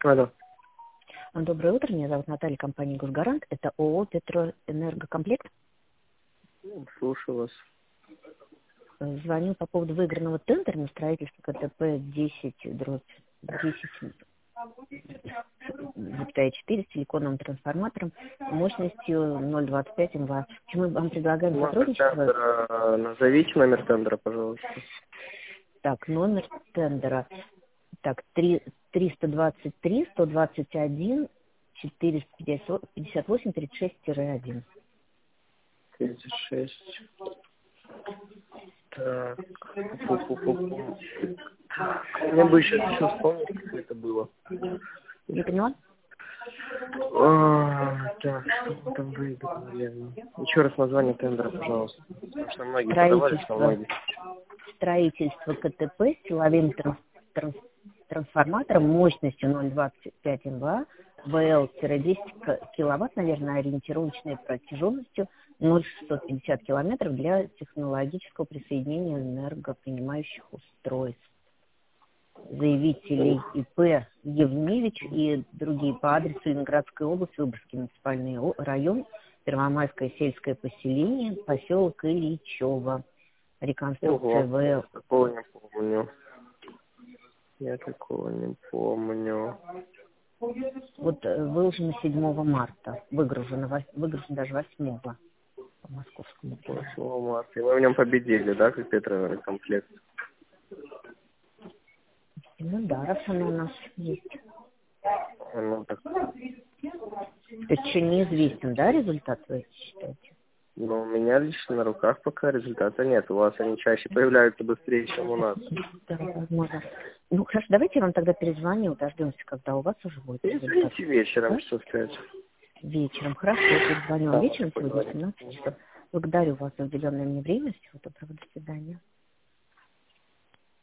Алло. Доброе утро, меня зовут Наталья, компания «Госгарант». Это ООО «Петроэнергокомплект». Слушаю вас. Звоню по поводу выигранного тендера на строительство КТП 10/10/4 с силиконовым трансформатором мощностью 0,25 МВА. Мы вам предлагаем сотрудничество. Назовите номер тендера, пожалуйста. Так, номер тендера. Так, 321-121-458-36-1. 36. Так. Мне бы еще вспомнить, как это было. Не поняла? Так, что мы там выиграли? Еще раз название тендера, пожалуйста. Потому что многие подавались, но многие. Строительство КТП с силовым трансформатором мощностью 0,25 МВА, ВЛ-10 киловатт, наверное, ориентировочной протяженностью 0,650 километров для технологического присоединения энергопринимающих устройств. Заявителей ИП Евневич и другие по адресу Ленинградской области, Выборгский муниципальный район, Первомайское сельское поселение, поселок Ильичево. Реконструкция ВЛ. Такого не помню. Я такого не помню. Вот выложено 7 марта, выгружено даже 8 по московскому. 8 марта. И мы в нем победили, да, как Петроэнергокомплект? Ну да, раз оно у нас есть. Ну, так. То есть еще неизвестен, да, результат, вы считаете? Ну, у меня лично на руках пока результата нет. У вас они чаще появляются быстрее, чем у нас. Да, возможно. Ну, хорошо, давайте я вам тогда перезвоню, дождемся, когда у вас уже будет результат. Извините, вечером, да? часов 5. Вечером, хорошо, я перезвоню вам Да, вечером, сегодня 17 часов. Благодарю вас за уделенное мне время. Всего доброго, до свидания.